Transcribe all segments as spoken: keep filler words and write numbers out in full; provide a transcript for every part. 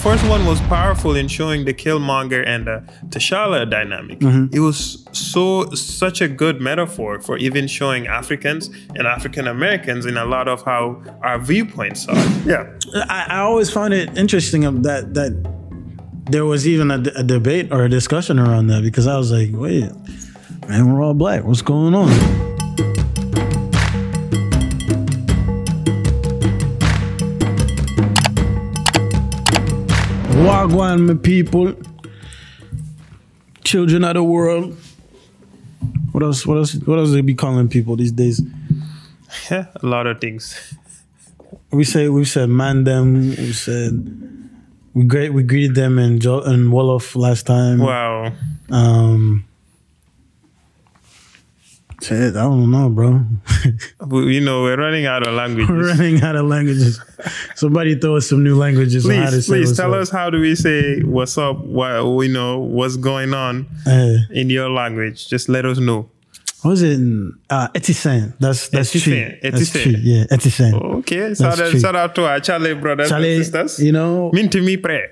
first one was powerful in showing the Killmonger and the T'Challa dynamic. Mm-hmm. It was so such a good metaphor for even showing Africans and African Americans in a lot of how our viewpoints are. Yeah, I, I always found it interesting that that there was even a, a debate or a discussion around that, because I was like, wait, man, we're all black. What's going on? Wagwan, my people, children of the world. What else? What else? What else they be calling people these days? yeah, a lot of things. We say we said man them. We said we great. We greeted them in jo- in Wolof last time. Wow. Um. Shit, I don't know, bro. We, you know, we're running out of languages. We're running out of languages. Somebody throw us some new languages. Please, on how to say please what's tell up. us, how do we say what's up? What, you know, what's going on Uh, in your language? Just let us know. what was it? In, uh, Etisen. That's that's Etisen, tree. That's Etisen. tree. Yeah, Etisen. Okay, shout out, true. shout out to our Charlie brothers Charlie, and sisters. you know, Mean to me, pray.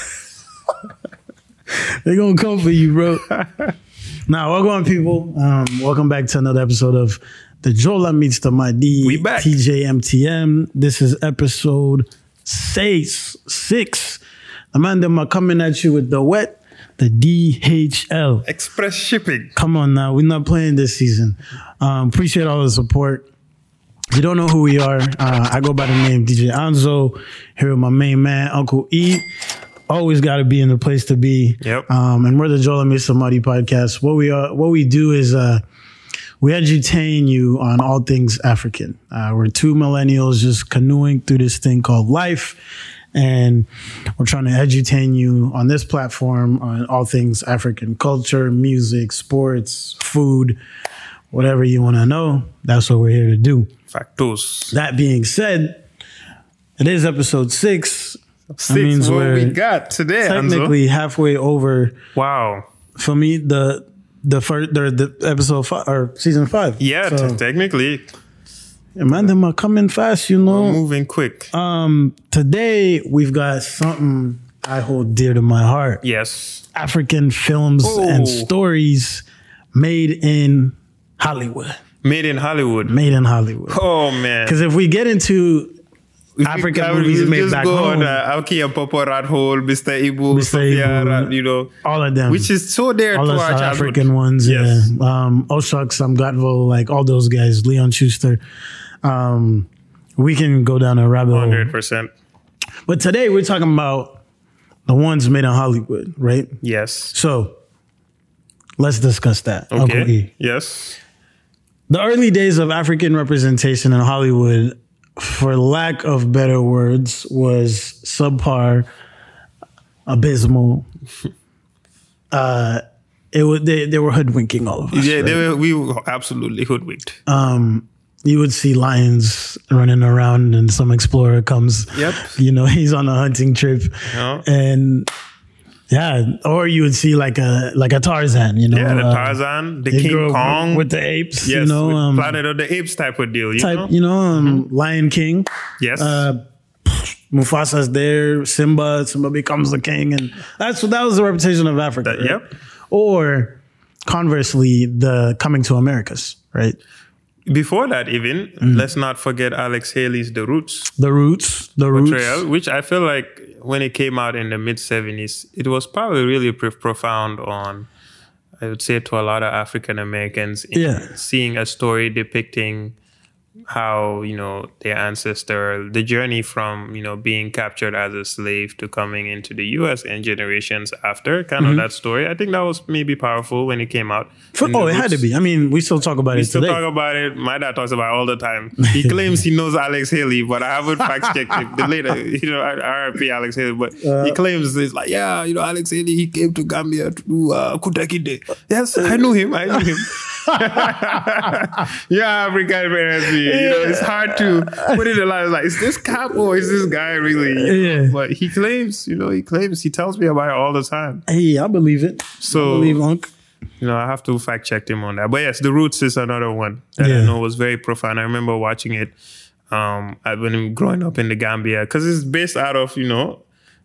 they're gonna come for you, bro. Now, welcome on, people. Um, welcome back to another episode of the Jola Meets the Madi. We back. T J M T M. This is episode six. Six. The man them are coming at you with the wet, the D H L. Express shipping. Come on now, we're not playing this season. Um, appreciate all the support. If you don't know who we are, uh, I go by the name D J Anzo. Here with my main man, Uncle E. Always got to be in the place to be. Yep. Um, and we're the Jola Meets the Madi podcast. What we are, what we do is uh, we edutain you on all things African. Uh, we're two millennials just canoeing through this thing called life. And we're trying to edutain you on this platform on all things African culture, music, sports, food, whatever you want to know. That's what we're here to do. Factos. That being said, it is episode six. Six, means what we're we got today, Technically halfway over. Anzo. Wow. For me, the the first the, the episode five or season five. Yeah, So, t- technically, yeah, man, them are coming fast, you know. we're moving quick. Um, today we've got something I hold dear to my heart. Yes. African films Oh. and stories made in Hollywood. Made in Hollywood. Made in Hollywood. Oh, man. Because if we get into If African we- movies we made just back go home, on uh, Alki and Popo Rat Hole, Mister Ibu, Mister Sophia, Ibu, Rat, you know, all of them. which is so dear all to the our South childhood. African ones, Yes. yeah. Um, Oshak, Sam Gatville, like all those guys, Leon Schuster. Um, we can go down a rabbit one hole. hundred percent. But today we're talking about the ones made in Hollywood, right? Yes. So let's discuss that. Okay. Uncle E. Yes. The early days of African representation in Hollywood, for lack of better words, was subpar, abysmal. Uh, it was they, they were hoodwinking all of us. Yeah, right? they were, we were absolutely hoodwinked. Um, you would see lions running around, and some explorer comes. Yep. You know, he's on a hunting trip, Yeah. and yeah, or you would see like a like a Tarzan. You know, Yeah, the uh, Tarzan, the they King grew up Kong. with the apes. yes, you know, with um, Planet of the Apes type of deal. You type. know? You know, um, Lion King. Yes. Uh, Mufasa's there. Simba. Simba becomes the king, and that's that was the reputation of Africa. That- right? yep. Or conversely, the coming to Americas, right? Before that, even, Mm. let's not forget Alex Haley's The Roots The Roots. The Roots. portrayal, which I feel like when it came out in the mid seventies, it was probably really pro- profound on, I would say, to a lot of African Americans. in Yeah. Seeing a story depicting how, you know, their ancestor, the journey from, you know, being captured as a slave to coming into the U S and generations after, kind Mm-hmm. of that story. I think that was maybe powerful when it came out. For- In The oh, it had to Roots. be. I mean, we still talk about We it still today. talk about it. My dad talks about it all the time. He claims he knows Alex Haley, but I haven't fact checked it. The later, you know, R I P Alex Haley, but Uh, he claims it's like, yeah, you know, Alex Haley, he came to Gambia to do uh, Kutakide. Yes, I knew him. I knew him. yeah, African parents, you know, it's hard to put it in line. Like, is this cap or is this guy really? Yeah. But he claims, you know, he claims, he tells me about it all the time. Hey, I believe it. So, I believe Unc. you know, I have to fact check him on that. But yes, The Roots is another one that Yeah. I know was very profound. I remember watching it um, I- when I'm growing up in the Gambia because it's based out of, you know,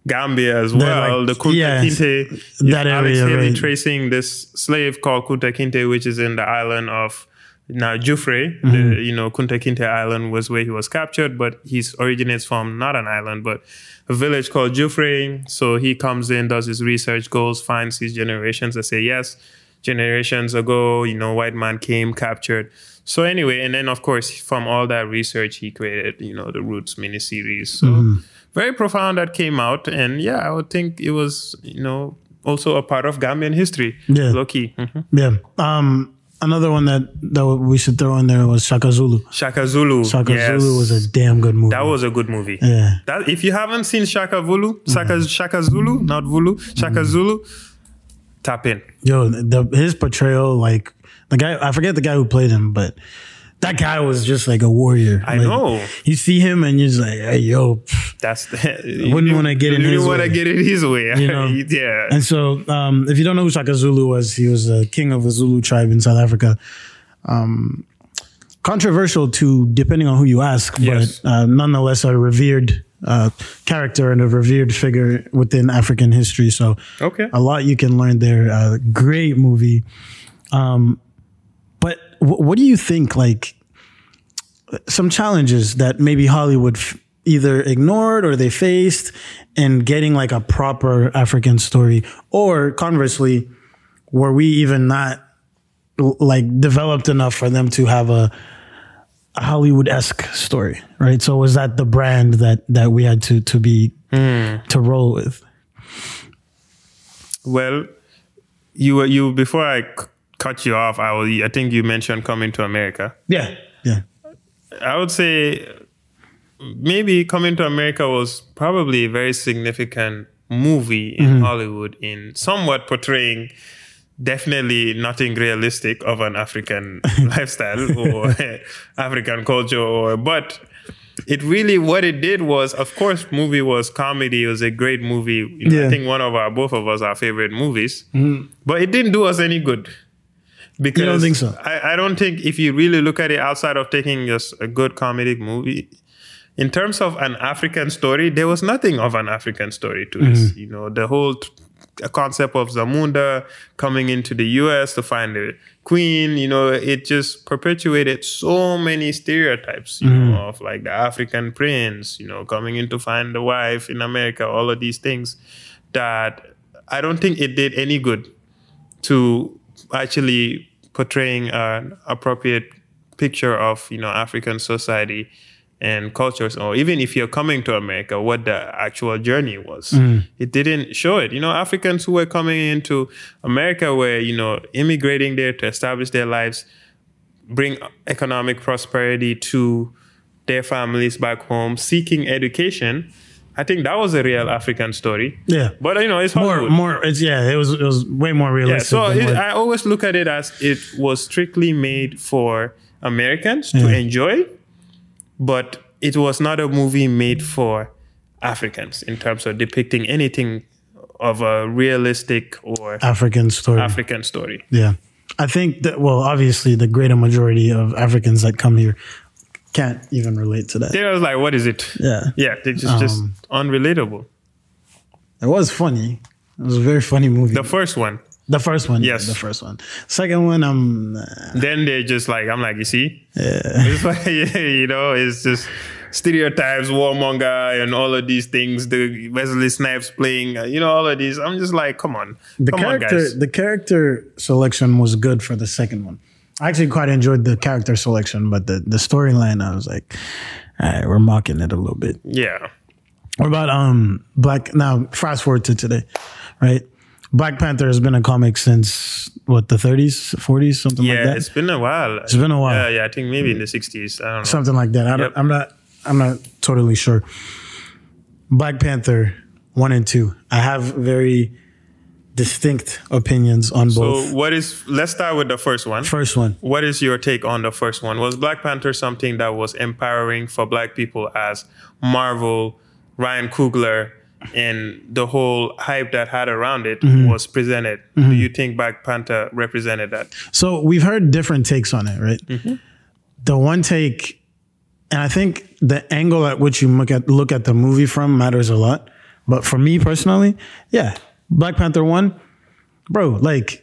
Gambia as The, well. like, the Kunta yeah, Kinte. that Alex area, Haley right. tracing this slave called Kunta Kinte, which is in the island of now Jufre. Mm-hmm. The, you know, Kunta Kinte Island was where he was captured, but he originates from not an island, but a village called Jufre. So he comes in, does his research, goes, finds his generations, and say, yes, generations ago, you know, white man came, captured. So anyway, and then of course, from all that research, he created, you know, the Roots miniseries. So Mm-hmm. very profound that came out. And yeah, I would think it was, you know, also a part of Gambian history. Yeah. Low key. Mhm. Yeah. Um, another one that, that we should throw in there was Shaka Zulu. Shaka Zulu. Shaka yes. Zulu was a damn good movie. That was a good movie. Yeah. That if you haven't seen Shaka Zulu, Shaka, Shaka Zulu, not Vulu, Shaka Zulu, tap in. Yo, the, his portrayal, like the guy, I forget the guy who played him, but that guy was just like a warrior. I Like, know. You see him and you're just like, hey, yo. pff. That's the, Wouldn't wanna get in you his didn't want to way. get in his way. You know? yeah. And so, um, if you don't know who Shaka Zulu was, he was a king of a Zulu tribe in South Africa. Um, controversial to depending on who you ask, Yes. but uh, nonetheless a revered uh, character and a revered figure within African history. So Okay. a lot you can learn there. Uh, great movie. Um, but w- what do you think, like, some challenges that maybe Hollywood f- either ignored or they faced in getting like a proper African story, or conversely, were we even not l- like developed enough for them to have a, a Hollywood-esque story, right? So was that the brand that that we had to to be to roll with? Well, you were you before I c- cut you off. I will. I think you mentioned Coming to America. Yeah, yeah, I would say maybe Coming to America was probably a very significant movie in Mm-hmm. Hollywood in somewhat portraying definitely nothing realistic of an African lifestyle or African culture, or but it really what it did was, of course, movie was comedy. It was a great movie. You know, Yeah. I think one of our both of us our favorite movies, but it didn't do us any good. Because You don't think so? I, I don't think if you really look at it outside of taking just a good comedic movie, in terms of an African story, there was nothing of an African story to this. You know, the whole t- concept of Zamunda coming into the U S to find the queen, you know, it just perpetuated so many stereotypes, you know, of like the African prince, you know, coming in to find the wife in America, all of these things that I don't think it did any good to actually portraying an appropriate picture of, you know, African society and cultures, or even if you're coming to America, what the actual journey was. It didn't show it. You know, Africans who were coming into America were, you know, immigrating there to establish their lives, bring economic prosperity to their families back home, seeking education. I think that was a real African story. yeah. But, you know, it's More, Hollywood. more. It's yeah. It was it was way more Yeah, realistic. so than it, what- I always look at it as it was strictly made for Americans to Yeah. enjoy, but it was not a movie made for Africans in terms of depicting anything of a realistic or African story. African story. Yeah. I think that, well, obviously the greater majority of Africans that come here can't even relate to that. They was like, what is it? Yeah. Yeah, it's just, just Um, unrelatable. It was funny. It was a very funny movie. The first one. The first one. Yes. The first one. Second one, um, nah. Then they're just like, I'm like, you see? Yeah. It's like, yeah, you know, it's just stereotypes, warmonger, and all of these things. The Wesley Snipes playing, uh, you know, all of these. I'm just like, come on. the come on, character, guys. the character selection was good for the second one. I actually quite enjoyed the character selection, but the, the storyline, I was like, all right, we're mocking it a little bit. Yeah. What about um Black? Now, fast forward to today, right? Black Panther has been a comic since what, the thirties, forties, something Yeah, like that. it's been a while. It's been a while. Yeah, yeah, I think maybe in the sixties. I don't know. Something like that. I don't, Yep. I'm not. I'm not totally sure. Black Panther one and two. I have very distinct opinions on both. So what is, let's start with the first one. First one. What is your take on the first one? Was Black Panther something that was empowering for Black people as Marvel, Ryan Coogler, and the whole hype that had around it Mm-hmm. was presented? Do you think Black Panther represented that? So we've heard different takes on it, right? The one take, and I think the angle at which you look at look at the movie from matters a lot, But for me personally, yeah, Black Panther one, bro, like,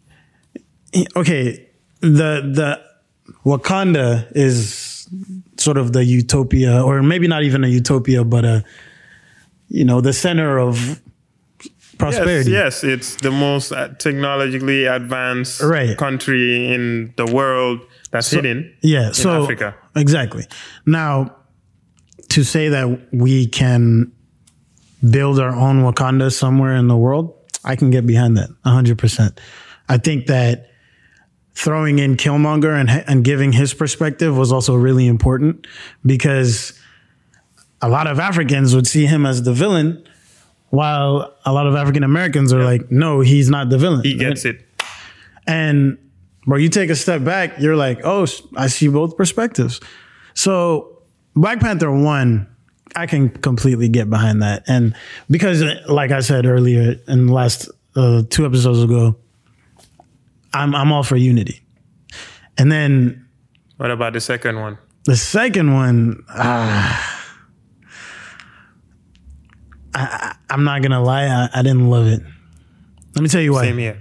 okay, the the Wakanda is sort of the utopia, or maybe not even a utopia, but a, you know, the center of prosperity. Yes, yes, it's the most technologically advanced right. country in the world that's so, hidden yeah, in so, Africa. Exactly. Now, to say that we can build our own Wakanda somewhere in the world, I can get behind that one hundred percent. I think that throwing in Killmonger and, and giving his perspective was also really important, because a lot of Africans would see him as the villain, while a lot of African Americans are yeah. like, no, he's not the villain. He gets right? it. And bro, you take a step back, you're like, oh, I see both perspectives. So Black Panther one, I can completely get behind that. And because, like I said earlier in the last uh, two episodes ago, I'm I'm all for unity. And then what about the second one? The second one, ah, I, I, I'm not gonna lie, I, I didn't love it. Let me tell you why. Same here.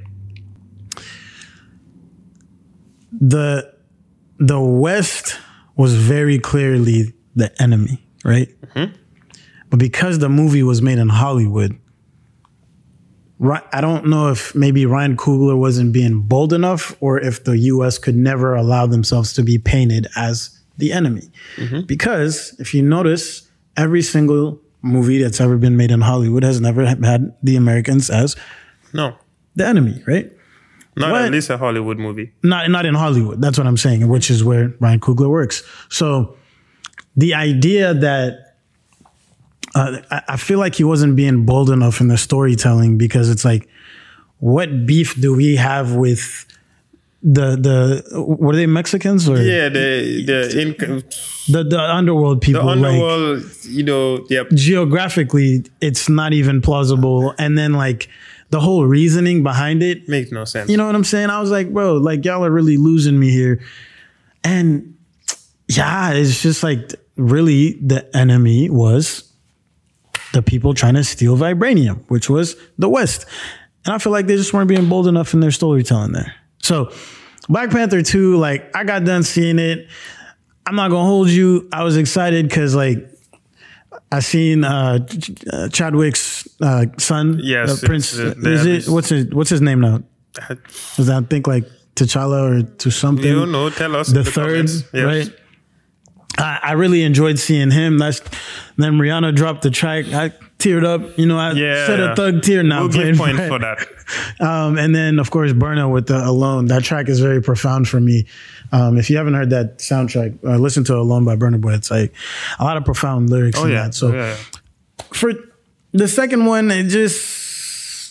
The the West was very clearly the enemy, right? Mm-hmm. But because the movie was made in Hollywood, I don't know if maybe Ryan Coogler wasn't being bold enough, or if the U S could never allow themselves to be painted as the enemy. Mm-hmm. Because if you notice, every single movie that's ever been made in Hollywood has never had the Americans as no the enemy, right? Not but, at least a Hollywood movie. Not not in Hollywood. That's what I'm saying, which is where Ryan Coogler works. So the idea that Uh, I feel like he wasn't being bold enough in the storytelling, because it's like, what beef do we have with the the were they Mexicans or yeah the the in, the the underworld people? The underworld, like, you know, yep. Geographically, it's not even plausible, and then like the whole reasoning behind it makes no sense. You know what I'm saying? I was like, bro, like y'all are really losing me here, and yeah, it's just like really the enemy was the people trying to steal vibranium, which was the West. And I feel like they just weren't being bold enough in their storytelling there. So Black Panther two, like I got done seeing it. I'm not going to hold you. I was excited because like I seen uh, uh, Chadwick's uh, son, yes, uh, Prince. The, the, is it, what's his What's his name now? Does that think like T'Challa or to something? You don't know. Tell us. The, the third, yes. right? I, I really enjoyed seeing him. That's then Rihanna dropped the track. I teared up. You know, I yeah, said a thug tear now. We'll give points for that. Um, and then, of course, Burna with the Alone. That track is very profound for me. Um, if you haven't heard that soundtrack, uh, listen to Alone by Burna Boy. It's like a lot of profound lyrics oh, in yeah. that. So oh, yeah. for the second one, it just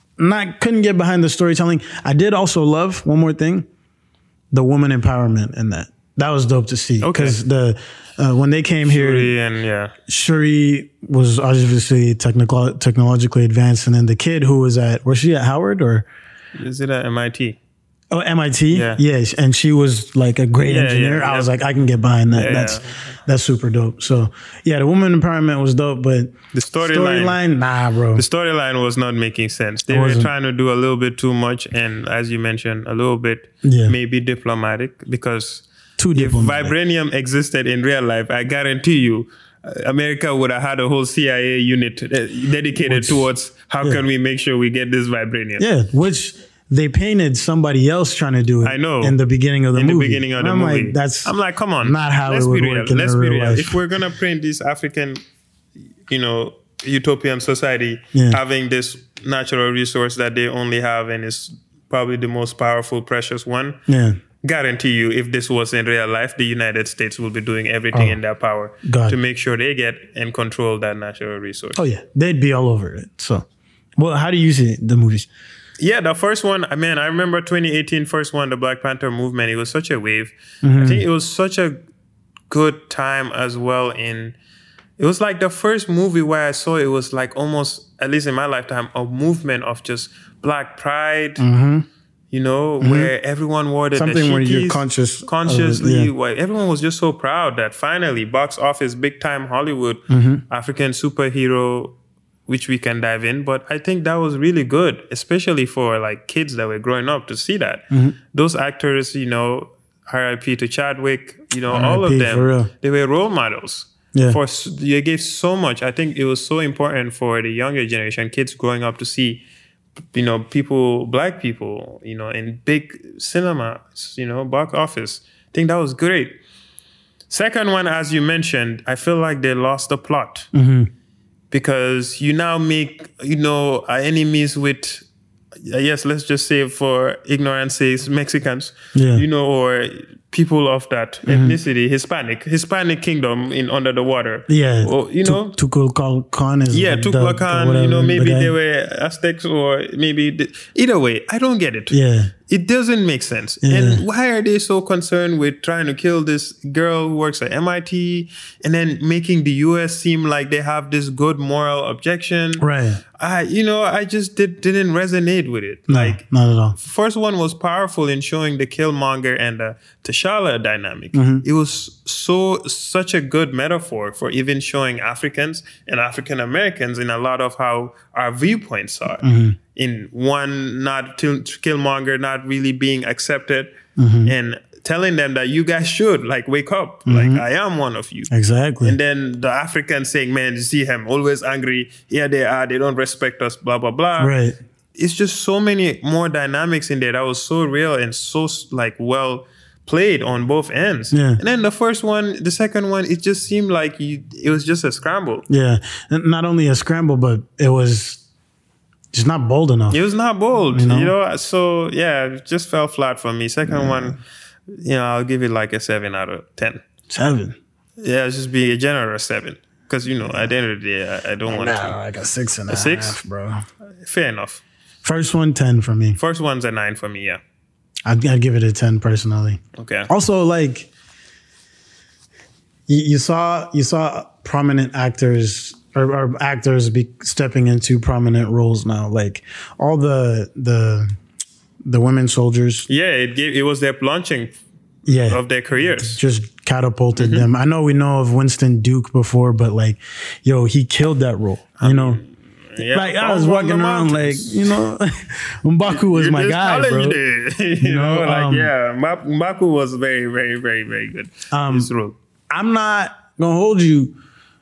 not couldn't get behind the storytelling. I did also love one more thing, the woman empowerment in that. That was dope to see. Because okay. the uh, when they came Shuri here, and yeah, Shuri was obviously technical, technologically advanced, and then the kid who was at was she at Howard or is it at M I T? Oh, M I T. Yeah, yeah, and she was like a great yeah, engineer. Yeah, I yeah. was like, I can get behind that. Yeah, that's yeah. that's super dope. So yeah, the woman empowerment was dope, but the storyline, storyline, nah, bro. The storyline was not making sense. They It were wasn't. trying to do a little bit too much, and as you mentioned, a little bit Yeah. maybe diplomatic because. Too If diplomatic. vibranium existed in real life, I guarantee you, uh, America would have had a whole C I A unit uh, dedicated Which, towards how yeah. can we make sure we get this vibranium. Yeah, which they painted somebody else trying to do it. I know. In the beginning of the in movie. the beginning of And the I'm movie. Like, that's I'm like, come on. not how Let's it would be real. work in Let's the be real real. life. If we're gonna print this African, you know, utopian society, Yeah. having this natural resource that they only have and is probably the most powerful, precious one. Yeah. Guarantee you, if this was in real life, the United States will be doing everything Oh, in their power God. to make sure they get and control that natural resource. Oh yeah, they'd be all over it. So, well, how do you see the movies? Yeah, the first one, I mean, I remember twenty eighteen first one, the Black Panther movement. It was such a wave. Mm-hmm. I think it was such a good time as well. In it was like the first movie where I saw it was like almost, at least in my lifetime, a movement of just Black pride. Mm-hmm. You know, mm-hmm. where everyone wore the something the where you're conscious, consciously. It, yeah. Where everyone was just so proud that finally, box office, big time Hollywood, mm-hmm. African superhero which we can dive in. But I think that was really good, especially for like kids that were growing up to see that. Mm-hmm. Those actors, you know, R I P to Chadwick, you know, all R I P, of for real. them, they were role models. Yeah. For s- they gave so much. I think it was so important for the younger generation, kids growing up to see, you know, people, black people, you know, in big cinema, you know, box office. I think that was great. Second one, as you mentioned, I feel like they lost the plot Mm-hmm. because you now make, you know, our enemies with, yes, let's just say for ignorance sakes, Mexicans, Yeah. you know, or people of that ethnicity, Hispanic, Hispanic kingdom in under the water. Yeah. Or, you know, Tukulkan is yeah, like the- Tukulkan, the you know, whatever, maybe the guy. they were Aztecs or maybe, the, either way, I don't get it. Yeah. It doesn't make sense. Yeah. And why are they so concerned with trying to kill this girl who works at M I T and then making the U S seem like they have this good moral objection? Right. I, you know, I just did, didn't resonate with it. No, Like, not at all. first one was powerful in showing the Killmonger and the T'Challa dynamic. Mm-hmm. It was so such a good metaphor for even showing Africans and African Americans in a lot of how our viewpoints are. Mm-hmm. In one, not to, to Killmonger not really being accepted, Mm-hmm. and telling them that you guys should like wake up, like I am one of you. Exactly. And then the Africans saying, "Man, you see him always angry. Here they are. They don't respect us. Blah blah blah." Right. It's just so many more dynamics in there that was so real and so like well played on both ends. Yeah. And then the first one, the second one, it just seemed like you, it was just a scramble. Yeah. And not only a scramble, but it was just not bold enough. It was not bold, You you know? know. So yeah, it just fell flat for me. Second one, you know, I'll give it like a seven out of ten. Seven. Yeah, it's just be a generous seven. Because, you know, at the end of the day, I, I don't want Nah, to. like a six and a, A six? half, bro. Fair enough. First one, ten for me. First one's a nine for me, yeah. I'd, I'd give it a ten personally. Okay. Also, like you, you saw, you saw prominent actors or, or actors be stepping into prominent roles now. Like all the the the women soldiers, Yeah, it gave, it was their launching yeah, of their careers. just catapulted Mm-hmm. them. I know we know of Winston Duke before, but like, yo, he killed that role. You know, Yeah, like I was on walking the around, like mountains. you know, M'Baku was You my just guy, telling bro. You, did. you know, know, like um, yeah, Ma- M'Baku was very, very, very, very good. Um, His role. I'm not gonna hold you.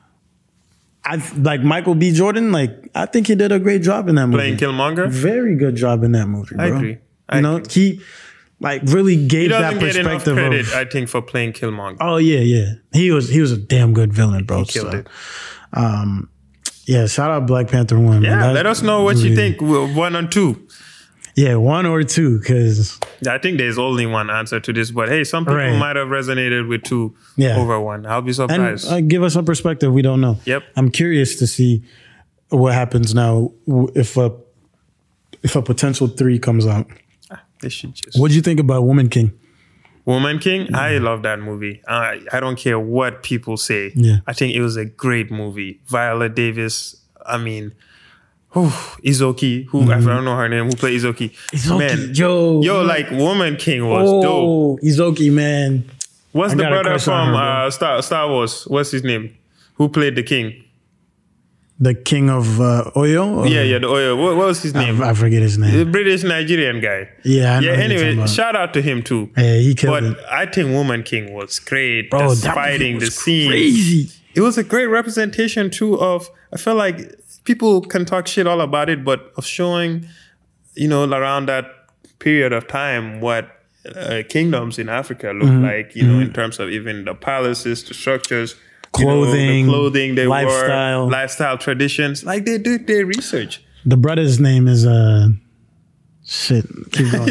I like Michael B. Jordan. Like I think he did a great job in that movie. Playing Killmonger, Very good job in that movie, bro. I agree. I you know, agree. he like really he gave that doesn't get enough perspective credit, of. I think, for playing Killmonger. Oh yeah, yeah. He was he was a damn good villain, bro. He killed So, it. Um, yeah. Shout out Black Panther one. Yeah, man. That let us know what you really- think. Well, One and two. Yeah, one or two, because I think there's only one answer to this, but hey, some people Right. might have resonated with two Yeah. over one. I'll be and surprised. uh, give us a perspective we don't know. Yep. I'm curious to see what happens now w- if a if a potential three comes out. They should just. What'd you think about Woman King? Woman King, I love that movie. I I don't care what people say. Yeah. I think it was a great movie. Viola Davis, I mean, whew, Izuki, who I don't know her name, who played Izuki. Izuki, Man, yo. yo, like Woman King was dope. Oh, Izuki, man. What's I the got a brother crush on from her, bro. uh, Star Star Wars? What's his name? Who played the king? The king of uh, Oyo? Or- Yeah, yeah, the oil. What, what was his name? I, I forget his The name. British Nigerian guy. Yeah, I know Yeah. who you're talking Anyway, about. shout out to him too. Yeah, he killed But it. I think Woman King was great. Bro, Just that movie fighting was the scene. crazy. It was a great representation too of. I feel like people can talk shit all about it, but of showing, you know, around that period of time what uh, kingdoms in Africa look Mm-hmm. like. You know, in terms of even the palaces, the structures. you know, Clothing, the clothing they lifestyle. wore, lifestyle traditions. Like they did their research. The brother's name is uh shit. Keep going.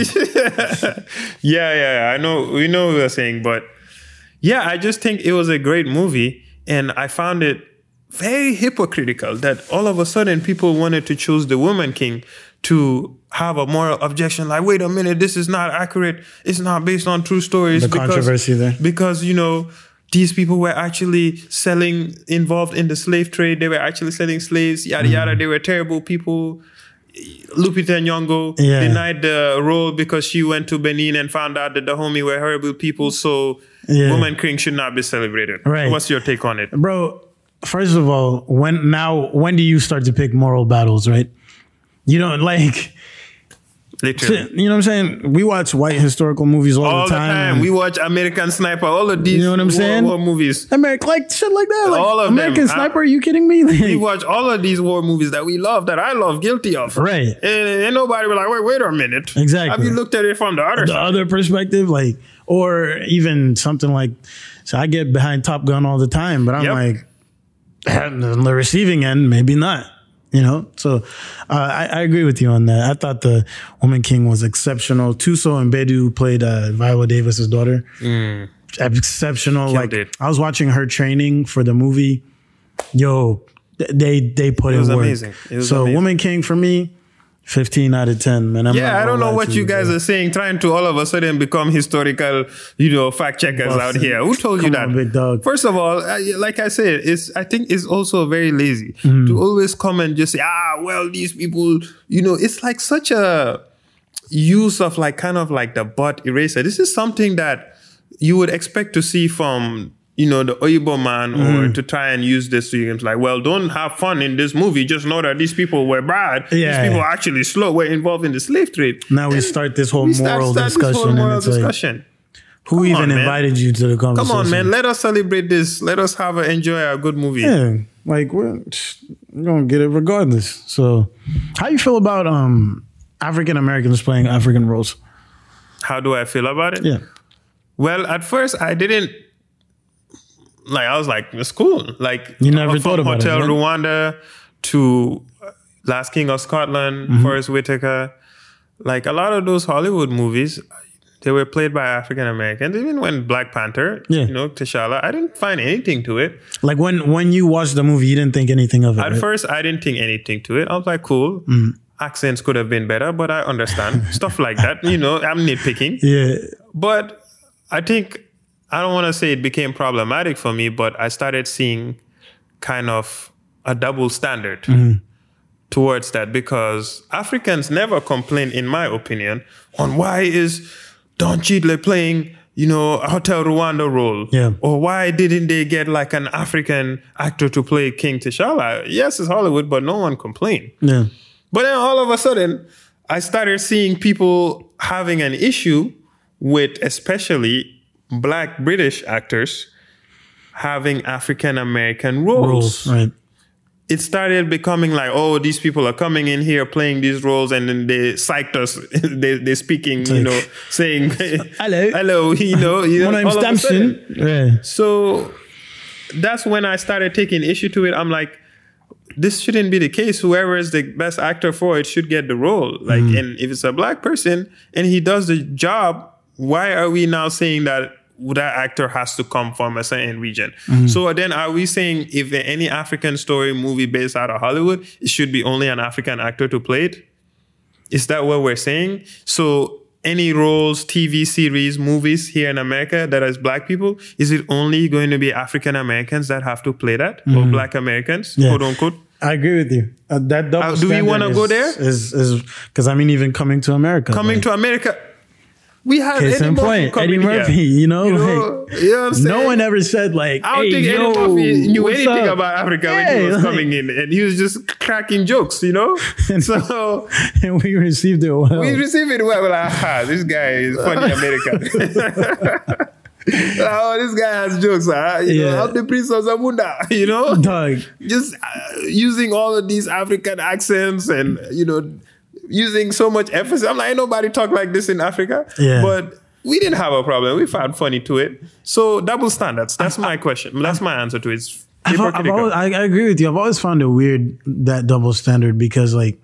Yeah, yeah, I know. We know what we're saying, but yeah, I just think it was a great movie, and I found it very hypocritical that all of a sudden people wanted to choose the Woman King to have a moral objection. Like, wait a minute, this is not accurate. It's not based on true stories. The controversy there. because you know. These people were actually selling, involved in the slave trade. They were actually selling slaves, yada, yada. They were terrible people. Lupita Nyong'o Yeah. denied the role because she went to Benin and found out that the homie were horrible people. So Yeah. Woman King should not be celebrated. Right. What's your take on it? Bro, first of all, when now when do you start to pick moral battles, right? You know, like. Literally. You know what I'm saying? We watch white historical movies all, all the time. the time. We watch American Sniper, all of these You know what I'm war, saying? war movies. American, like shit like that. Like All of American them. Sniper, I- are you kidding me? Like, We watch all of these war movies that we love, that I love, guilty of. Right. And, and nobody was like, wait, wait a minute. Exactly. Have you looked at it from the other the side? other perspective, like, or even something like, so I get behind Top Gun all the time, but I'm Yep. like, on the receiving end, maybe not. You know, so uh, I, I agree with you on that. I thought the Woman King was exceptional. Tuso and Bedu played uh, Viola Davis's daughter. Mm. Exceptional. Killed like it. I was watching her training for the movie. Yo, th- they they put It in was work. amazing. It was so amazing. Woman King for me, fifteen out of ten. Man, I'm not Yeah, I gonna don't know lie what to you guys bro. are saying, trying to all of a sudden become historical, you know, fact checkers Buffs out and- here. Who told you Come that? on, big dog. First of all, uh, like I said, it's I think it's also very lazy Mm-hmm. to always come and just say, ah, well, these people, you know, it's like such a use of like kind of like the butt eraser. This is something that you would expect to see from, you know, the Oyibo man, Mm-hmm. or to try and use this to games like, well, don't have fun in this movie. Just know that these people were bad. Yeah. These people are actually slow. Were involved in the slave trade. Now we And start this whole we start- moral start this discussion, whole moral and it's like, discussion. who Come even on, man. invited you to the Come conversation? on, man. Let us celebrate this. Let us have a enjoy a good movie. Yeah, like we're, we're gonna get it regardless. So, how you feel about um African Americans playing African roles? How do I feel about it? Yeah, Well, at first I didn't like. I was like, it's cool. Like You never from thought about it, Hotel right? Rwanda to Last King of Scotland, Mm-hmm. Forrest Whitaker. Like a lot of those Hollywood movies, they were played by African Americans. Even when Black Panther, Yeah. you know, T'Challa, I didn't find anything to it. like when when you watched the movie, you didn't think anything of it. At right? first, I didn't think anything to it. I was like, cool. Accents could have been better, but I understand. Stuff like that. You know, I'm nitpicking. Yeah, But I think, I don't want to say it became problematic for me, but I started seeing kind of a double standard towards that, because Africans never complain, in my opinion, on why is Don Cheadle playing, you know, a Hotel Rwanda role? Yeah. Or why didn't they get like an African actor to play King T'Challa? Yes, it's Hollywood, but no one complained. yeah, But then all of a sudden, I started seeing people having an issue with especially Black British actors having African American roles. roles, right? It started becoming like, oh, these people are coming in here playing these roles, and then they psyched us. they, they're speaking, you like, know, saying, Hello. hello, you know. You know My name's all of a sudden. Damson. Yeah, So that's when I started taking issue to it. I'm like, this shouldn't be the case. Whoever is the best actor for it should get the role. Like, and if it's a Black person and he does the job, why are we now saying that that actor has to come from a certain region? So then are we saying if there any African story movie based out of Hollywood, it should be only an African actor to play it? Is that what we're saying? So any roles, T V series, movies here in America that has Black people, is it only going to be African Americans that have to play that? Or Black Americans, Yeah. quote unquote? I agree with you. Uh, that double Uh, do we standard wanna is- go there? Is is because I mean, even coming to America, Coming like, to America, we have case Eddie in Murphy point, coming Eddie here. Murphy. You know, You know, like you know what I'm saying? no one ever said like, I don't hey, think yo, Eddie Murphy knew what's anything up? about Africa when Yeah, he was like- coming in, and he was just cracking jokes, you know. So and we received it well. we receive it well. We're like, ah, this guy is funny American. Oh, this guy has jokes. Huh? You Yeah. know, I'm the Prince of Zamunda. You know, Dog. just uh, using all of these African accents and you know, using so much emphasis. I'm like, ain't nobody talk like this in Africa. Yeah. But we didn't have a problem. We found funny to it. So double standards. That's my question. That's my answer to it. It's I've, I've hypocritical. always, I, I agree with you. I've always found it weird, that double standard, because like,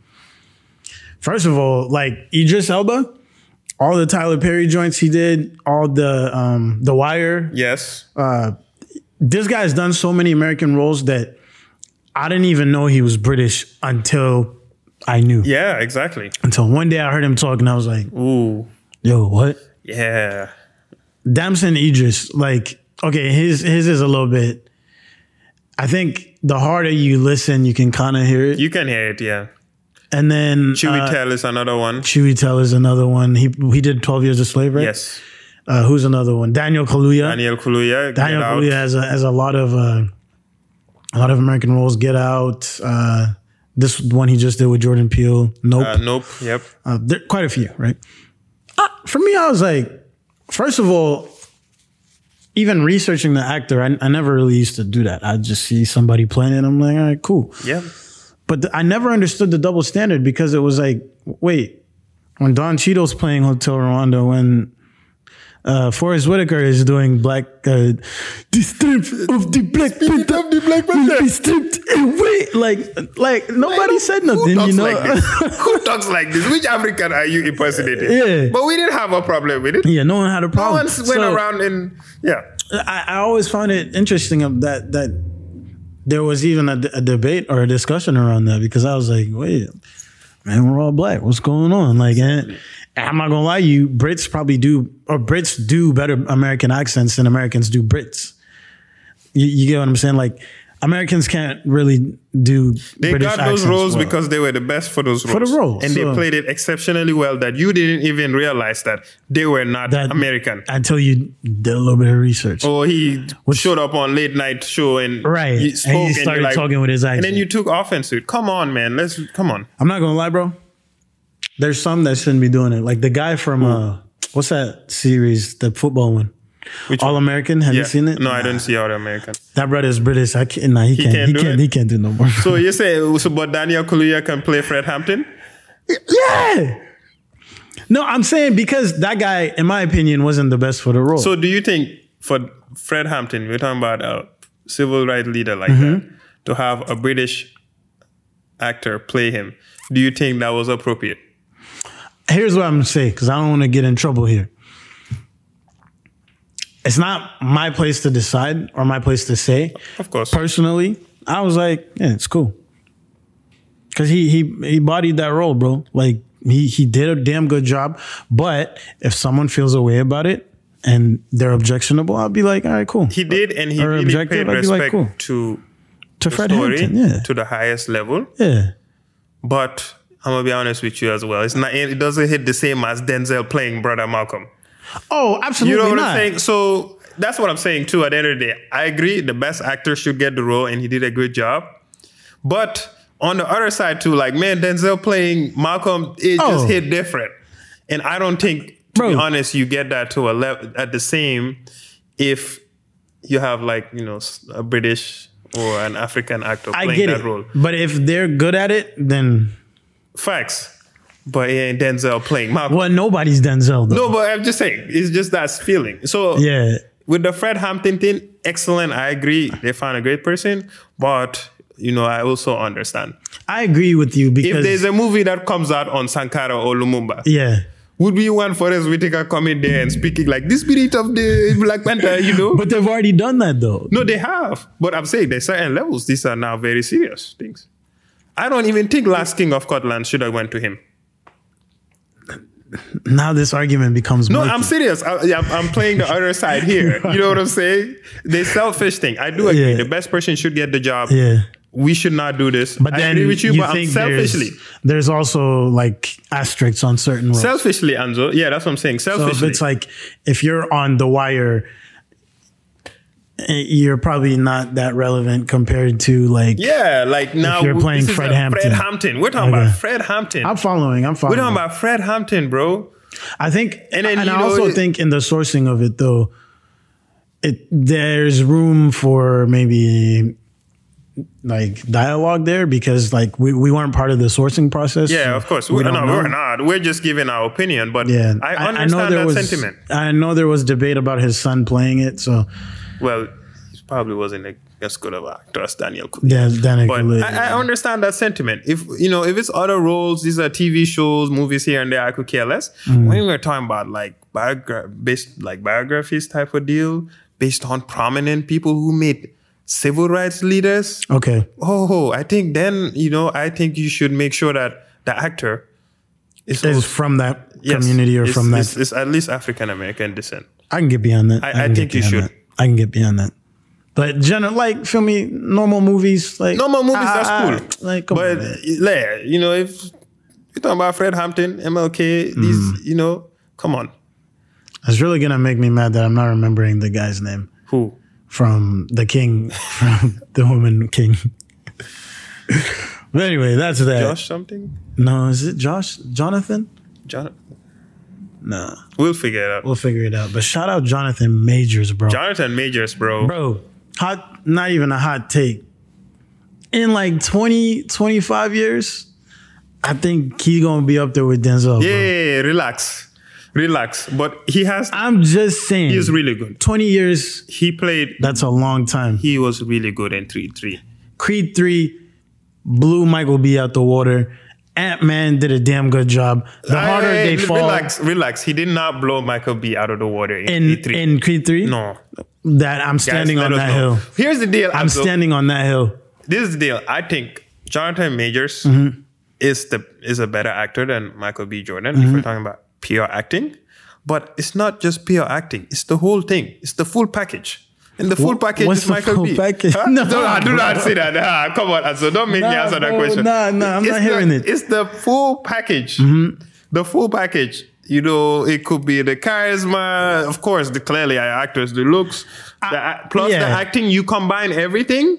first of all, like Idris Elba, all the Tyler Perry joints he did, all the um, The Wire. Yes. Uh, this guy's done so many American roles that I didn't even know he was British until I knew. Yeah, exactly. Until one day I heard him talk and I was like, Ooh. yo, what? Yeah. Damson Idris, like, okay, his his is a little bit, I think the harder you listen, you can kind of hear it. You can hear it, yeah. And then Chewy uh, Tell is another one. Chewy Tell is another one. He he did twelve Years a Slave, right? Yes. Uh, who's another one? Daniel Kaluuya. Daniel Kaluuya. Get Daniel Out. Kaluuya has a, has a lot of uh, A lot of American roles. Get Out. Uh, this one he just did with Jordan Peele. Nope. Uh, nope. Yep. Uh, there, quite a few, right? Uh, for me, I was like, first of all, even researching the actor, I, I never really used to do that. I just see somebody playing it. I'm like, all right, cool. Yeah. But the, I never understood the double standard because it was like, wait, when Don Cheadle's playing Hotel Rwanda, when uh, Forrest Whitaker is doing Black, uh, the strength of the Black Panther of the Black will Panther. be stripped away. Like, like nobody said nothing, Who talks you know? like this? Who talks like this? Which African are you impersonating? Yeah. But we didn't have a problem with it. Yeah, no one had a No problem. one went So, around and, yeah. I, I always found it interesting of that that there was even a, a debate or a discussion around that because I was like, wait, man, we're all black. What's going on? Like, and I'm not gonna lie, you Brits probably do, or Brits do better American accents than Americans do Brits. You, you get what I'm saying? Like, Americans can't really do They British got those accents roles well. because they were the best for those roles. For the roles, And so- they played it exceptionally well that you didn't even realize that they were not That- American. Until you did a little bit of research. Or he showed up on late night show and Right. you And spoke he and, started you're like, talking with his and accent. then you took offense to it. Come on, man. Let's come on. I'm not gonna lie, bro. There's some that shouldn't be doing it. Like the guy from uh, what's that series, the football one, Which All one? American. Have you seen it? No, I didn't see All American. That brother is British. I can't. Nah, he, can't. can't He do can't. it? He can't do no more. So you say, so but Daniel Kaluuya can play Fred Hampton? yeah. No, I'm saying because that guy, in my opinion, wasn't the best for the role. So do you think for Fred Hampton, we're talking about a civil rights leader like Mm-hmm. that, to have a British actor play him, do you think that was appropriate? Here's what I'm gonna say because I don't want to get in trouble here. It's not my place to decide or my place to say. Of course. Personally, I was like, yeah, it's cool. Cause he he he bodied that role, bro. Like he he did a damn good job. But if someone feels a way about it and they're objectionable, I'll be like, all right, cool. He did, and he Or really objective, paid I'd be like, respect cool. to to the Fred story Hampton, yeah, to the highest level. yeah. But I'm gonna be honest with you as well. It's not. It doesn't hit the same as Denzel playing Brother Malcolm. Oh, absolutely You know what not. I'm saying? So that's what I'm saying too. At the end of the day, I agree. The best actor should get the role, and he did a good job. But on the other side too, like man, Denzel playing Malcolm, it Oh. just hit different. And I don't think, to Bro. be honest, you get that to a level at the same if you have like you know a British or an African actor I playing get that it. role. But if they're good at it, then Facts. But it ain't Denzel playing Malcolm. well, nobody's Denzel though. No, but I'm just saying, it's just that feeling. So Yeah. with the Fred Hampton thing, excellent. I agree. They found a great person. But, you know, I also understand. I agree with you because If there's a movie that comes out on Sankara or Lumumba, yeah. would we want Forrest Whitaker coming there and speaking like the spirit of the Black Panther, you know? But they've already done that though. No, they have. But I'm saying there's certain levels. These are now very serious things. I don't even think Last King of Scotland should have went to him. Now this argument becomes No, murky. I'm serious. I, yeah, I'm playing the other side here. You know what I'm saying? The selfish thing. I do agree. Yeah. The best person should get the job. Yeah. We should not do this. But I then agree with you, you but I'm think selfishly. there's, there's also like asterisks on certain roles. Selfishly, Anzo. Yeah, that's what I'm saying. So Selfishly. if it's like if you're on The Wire, eh, you're probably not that relevant compared to like. yeah, like now you're playing this is Fred a Hampton. Fred Hampton. We're talking Okay. about Fred Hampton. I'm following. I'm We're following. talking about Fred Hampton, bro. I think, And and, then, and you I know, also it- think in the sourcing of it though, it there's room for maybe like dialogue there because like we, we weren't part of the sourcing process. Yeah, so of course. we We, don't no, know. we're not. We're just giving our opinion. But Yeah, I I understand know there that was, sentiment. I know there was debate about his son playing it. So Well, he probably wasn't a- as good of an actor as Daniel Kaluuya. yeah, Daniel But Kaluuya. I, I understand that sentiment. If you know, if it's other roles, these are T V shows, movies here and there, I could care less. Mm. When we're talking about like biogra- based like biographies type of deal, based on prominent people who made civil rights leaders, Okay. oh, I think then you know, I think you should make sure that the actor is, Is also- from that yes, community or is- from that. is, is at least African American descent. I can get beyond that. I- can I get think you beyond should. that. I can get beyond that. But general, like, feel me, normal movies, like Normal movies, ah, that's ah, cool. Like, come but on, man. yeah, you know, if you're talking about Fred Hampton, M L K, these, Mm. you know, come on. It's really gonna make me mad that I'm not remembering the guy's name Who? from the king, from the woman king. But anyway, that's that. Josh something? No, is it Josh? Jonathan? Jonathan. Nah. We'll figure it out. We'll figure it out. But shout out Jonathan Majors, bro. Jonathan Majors, bro. Bro, hot, not even a hot take. In like twenty, twenty-five years, I think he's going to be up there with Denzel, Yeah, bro. yeah, yeah, relax. Relax. But he has, I'm just saying. he's really good. twenty years, He played, that's a long time. he was really good in three three. Creed three blew Michael B out the water. Ant-Man did a damn good job. The harder Hey, they fall Relax, relax. He did not blow Michael B out of the water in, in, Creed three. in Creed three, No. that I'm standing Guys, on let that us know. hill. Here's the deal. I'm Abdul. standing on that hill. This is the deal. I think Jonathan Majors Mm-hmm. is the is a better actor than Michael B. Jordan Mm-hmm. if we're talking about pure acting. But it's not just pure acting. It's the whole thing. It's the full package. And the full package what's is the Michael full B. package? Huh? No, do not, do not bro. say that. Ah, come on, Anso. Don't make me Nah, answer that bro, question. nah, nah, I'm It's not the- hearing it. It's the full package. Mm-hmm. The full package. You know, it could be the charisma, of course, the clearly actors, the looks, the, a- plus yeah. the acting. You combine everything.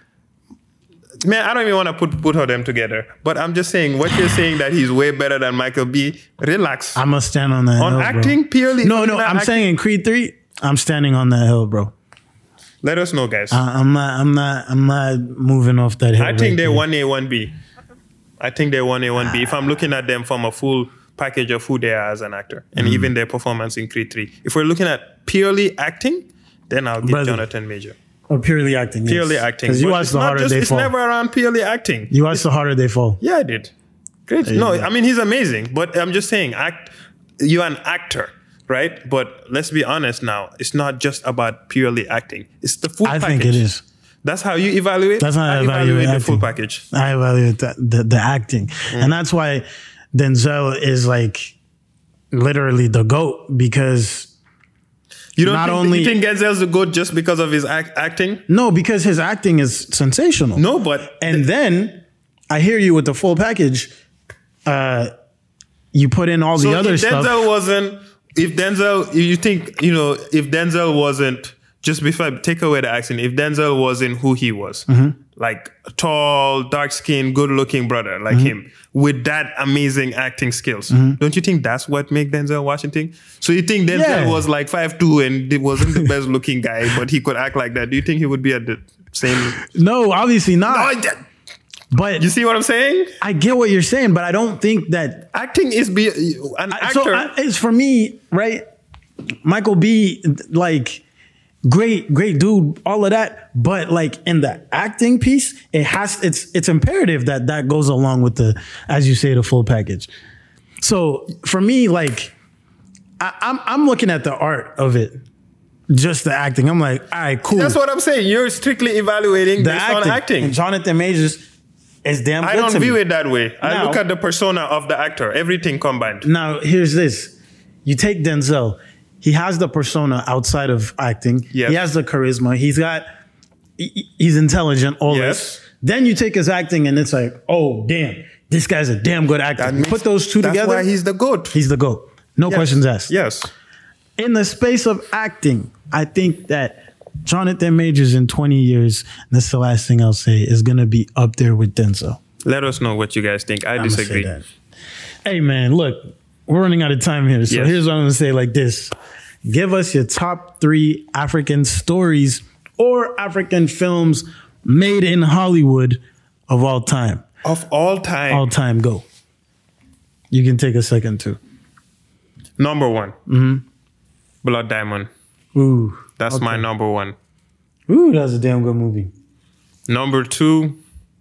Man, I don't even want to put put all them together. But I'm just saying, what you're saying that he's way better than Michael B. Relax. I'm gonna stand on that On hill, acting bro. purely. No, if no, you're not I'm acting- saying in Creed three, I'm standing on that hill, bro. Let us know, guys. I, I'm not, I'm not, I'm not moving off that hill. I think right they're there. one A, one B. I think they're one A, one B. If I'm looking at them from a full package of who they are as an actor, and Mm. even their performance in Creed three. If we're looking at purely acting, then I'll give Brother. Jonathan Major. Or purely acting. yes. Purely acting. Because you But watch it's The not Harder just- They It's Fall. never around purely acting. You watch The Harder They Fall. Yeah, I did. Great. There you No, go. I mean, he's amazing. But I'm just saying, act. You're an actor, right? But let's be honest now. It's not just about purely acting. It's the full I package. think it is. That's how you evaluate. That's how I evaluate the full acting. package. I evaluate that, the, the acting. Mm. And that's why Denzel is like literally the GOAT because You don't Not think, only- you think Denzel's the GOAT just because of his act, acting? no, because his acting is sensational. No, but And then I hear you with the full package. Uh, you put in all the so other if stuff. Denzel wasn't, if Denzel, you think, you know, if Denzel wasn't, just before I take away the accent, if Denzel wasn't who he was, Mm-hmm. like a tall, dark skinned, good looking brother like Mm-hmm. him, with that amazing acting skills, don't you think that's what make Denzel Washington? So you think Denzel Yeah. was like five two and he wasn't the best looking guy, but he could act like that? Do you think he would be at the same? No, obviously not. Oh, yeah. But You see what I'm saying? I get what you're saying, but I don't think that. Acting is be an I- So actor. I, it's for me, right? Michael B, like, great, great dude, all of that. But like in the acting piece, it has it's it's imperative that that goes along with the, as you say, the full package. So for me, like, I, I'm I'm looking at the art of it, just the acting. I'm like, all right, cool. That's what I'm saying. You're strictly evaluating the based acting. on acting. And Jonathan Majors is damn I good don't to view me. it that way. I Now- look at the persona of the actor, everything combined. Now, here's this. You take Denzel. He has the persona outside of acting. Yes. He has the charisma. He's got, he- he's intelligent, all Yes. this. Then you take his acting and it's like, oh, damn, this guy's a damn good actor. That You makes- put those two that's together, why he's the GOAT. he's the GOAT. No Yes. questions asked. Yes. In the space of acting, I think that Jonathan Majors in twenty years, and that's the last thing I'll say, is going to be up there with Denzel. Let us know what you guys think. I I'ma say disagree. that. Hey man, look, we're running out of time here. So Yes. here's what I'm gonna say like this. Give us your top three African stories or African films made in Hollywood of all time. Of all time, All time, go. You can take a second too. number one, Mm-hmm. Blood Diamond. Ooh. That's Okay. my number one. Ooh, that's a damn good movie. Number two,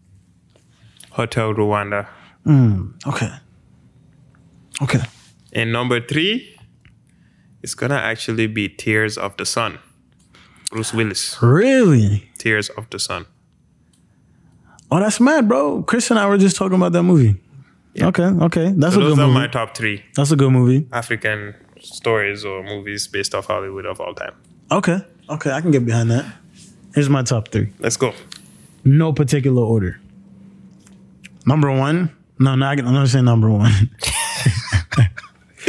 Hotel Rwanda. Okay. Okay. And number three, it's gonna actually be Tears of the Sun. Bruce Willis. Really? Tears of the Sun. Oh, that's mad, bro. Chris and I were just talking about that movie. Okay, okay. That's So a those good are movie. my top three That's a good movie. African stories or movies based off Hollywood of all time. Okay. Okay, I can get behind that. Here's my top three. Let's go. No particular order. Number one. No, no, I can- I'm not saying number one.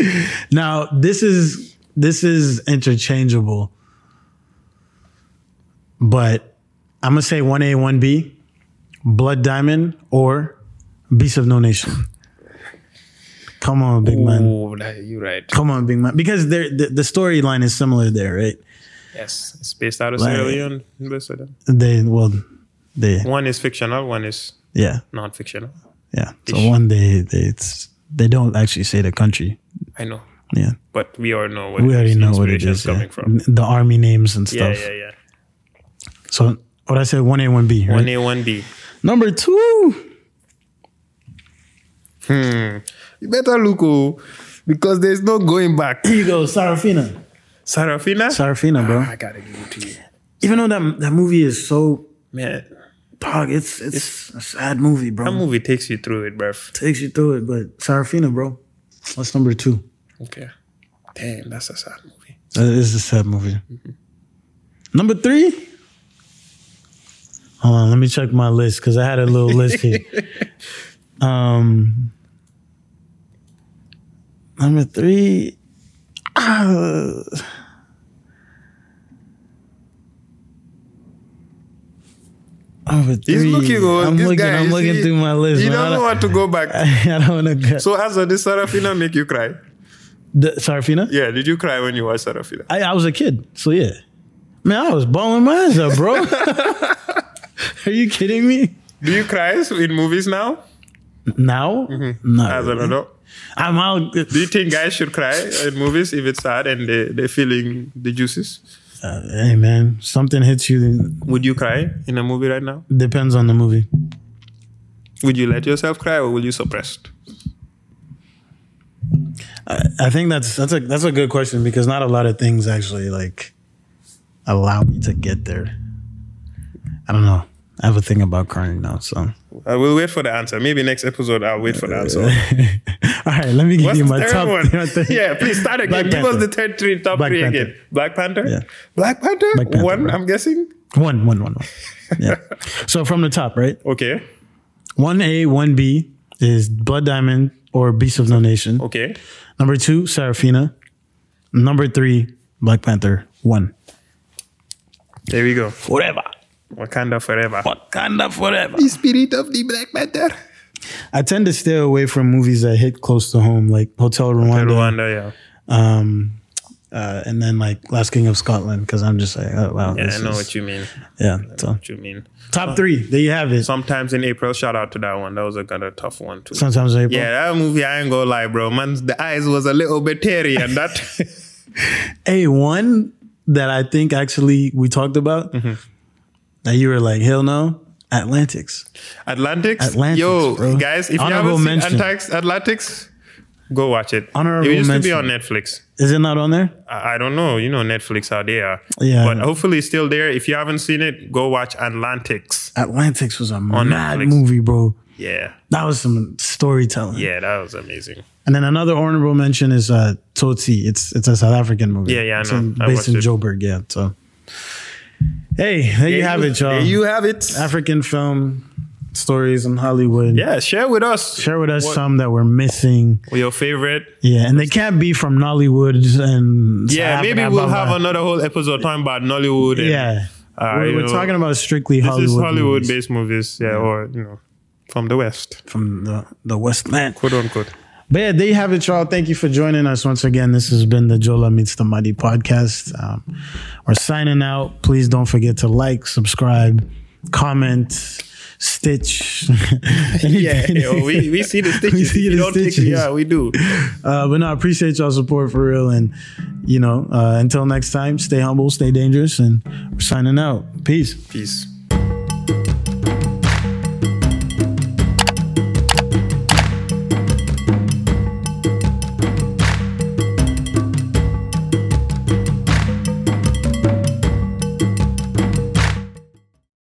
Now, this is this is interchangeable. but I'm gonna say one A, one B, Blood Diamond, or Beast of No Nation. Come on, big man. Oh, you're right. Come on, big man. Because the the storyline is similar there, right? Yes, it's based out of Like- Sierra Leone. Most of them. They well, they One is fictional, one is yeah non-fictional. yeah. So Ish. one day they it's they don't actually say the country. I know, Yeah, but we all know what we already the know what it inspiration's is. Yeah. coming from. The army names and Yeah, stuff. yeah, yeah. So what I said, one A, one B. Right? One A, one B. Number two. Hmm. You better look, oh, because there's no going back. Here you go, Sarafina. Sarafina? Sarafina, bro. I gotta give it to you. Even though that that movie is so Man, dog, it's it's, a sad movie, bro. that movie takes you through it, bruv. Takes you through it, but Sarafina, bro. That's number two. Okay. Damn, that's a sad movie. That is a sad movie. Mm-hmm. Number three. Hold on, let me check my list because I had a little list here. Um, number three. Uh, number three. He's looking, oh, I'm this looking. guy, I'm you looking see, through my list. You man. don't know what to go back. I don't want to go. So, answer this Sarafina make you cry? The, Sarafina? Yeah, did you cry when you watched Sarafina? I, I was a kid, so yeah. Man, I was bawling my eyes out, bro. Are you kidding me? Do you cry in movies now? Now? Mm-hmm. Not As an really. adult? I'm out. Do you think guys should cry in movies if it's sad and they, they're feeling the juices? Uh, hey, man, something hits you. Would you cry in a movie right now? Depends on the movie. Would you let yourself cry or will you suppress it? I, I think that's that's a that's a good question because not a lot of things actually like allow me to get there. I don't know. I have a thing about crying now, so. I will wait for the answer. Maybe next episode I'll wait for the answer. All right, let me give What's you the my third top. one? your thing. Yeah, please start again. Black Give us Panther. the third three, top Black three Panther. again. Black Panther? Yeah. Black Panther? Black Panther, One, bro. I'm guessing? One, one, one, one. Yeah. So from the top, right? Okay. One A, one B is Blood Diamond or Beast of No Nation. Okay. Number two, Sarafina. Number three, Black Panther. One. There we go. Forever. Wakanda forever. Wakanda forever. The spirit of the Black Panther. I tend to stay away from movies that hit close to home, like Hotel Rwanda, Rwanda, yeah. um, uh, and then like Last King of Scotland, because I'm just like, oh wow. Yeah, this I know is- what you mean. Yeah. I So know what you mean. top three, there you have it. Sometimes in April, shout out to that one. That was a kind of tough one too. Sometimes April. Yeah, that movie, I ain't gonna lie, bro. Man, the eyes was a little bit teary and that. Hey, one that I think actually we talked about Mm-hmm. that you were like, hell no, Atlantics. Atlantics? Atlantics, Yo, bro. guys, if Honorable you haven't mention. seen Antax- Atlantics, go watch it. Honorable it used mention. to be on Netflix. Is it not on there? I, I don't know. You know Netflix out there. Yeah. But hopefully it's still there. If you haven't seen it, go watch Atlantics. Atlantics was a mad Netflix. movie, bro. Yeah. That was some storytelling. Yeah, that was amazing. And then another honorable mention is uh, Tsotsi. It's it's a South African movie. Yeah, yeah, I It's know. in- I based watched in it. Joburg, yeah. So, hey, there you have it, y'all. There you have it. African film stories in Hollywood. Yeah, share with us. Share with us what- some that we're missing. your favorite. Yeah, and they can't be from Nollywood and Yeah, South maybe Africa, we'll blah, have blah. another whole episode talking about Nollywood. And, Yeah, uh, we're, you we're know, talking about strictly This Hollywood. is movies Hollywood-based movies, yeah, or you know, from the West, from the the West Land. quote unquote. But yeah, there you have it, y'all. Thank you for joining us once again. This has been the Jola Meets the Muddy podcast. Um, we're signing out. Please don't forget to like, subscribe, comment, stitch. Yeah, yo, we, we see the stitches. We see If you the don't take- stitches. yeah, we do. Uh, but no, I appreciate y'all support for real. And, you know, uh, until next time, stay humble, stay dangerous, and we're signing out. Peace. Peace.